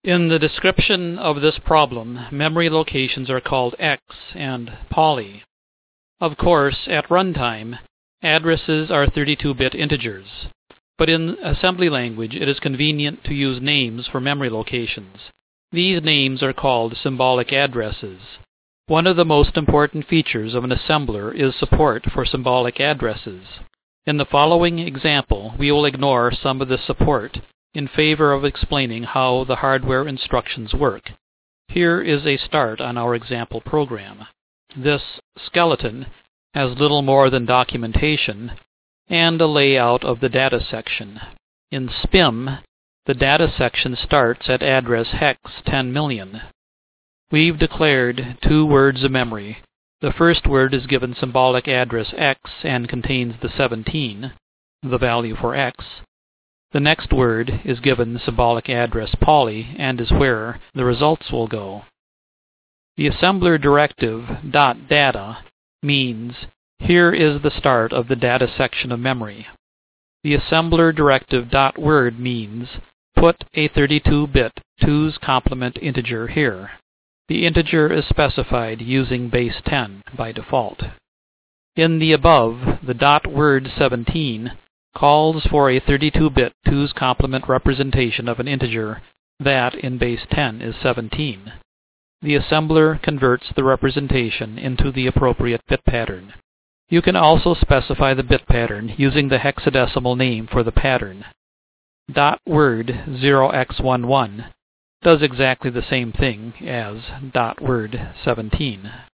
In the description of this problem, memory locations are called X and poly. Of course, at runtime, addresses are 32-bit integers, but in assembly language it is convenient to use names for memory locations. These names are called symbolic addresses. One of the most important features of an assembler is support for symbolic addresses. In the following example, we will ignore some of the support in favor of explaining how the hardware instructions work. Here is a start on our example program. This skeleton has little more than documentation and a layout of the data section. In SPIM, the data section starts at address hex 10 million. We've declared two words of memory. The first word is given symbolic address X and contains the 17, the value for X. The next word is given symbolic address poly and is where the results will go. The assembler directive .data means here is the start of the data section of memory. The assembler directive .word means put a 32-bit 2's complement integer here. The integer is specified using base 10 by default. In the above, the .word 17 calls for a 32-bit 2's complement representation of an integer that, in base 10, is 17. The assembler converts the representation into the appropriate bit pattern. You can also specify the bit pattern using the hexadecimal name for the pattern. .word 0x11 does exactly the same thing as .word 17.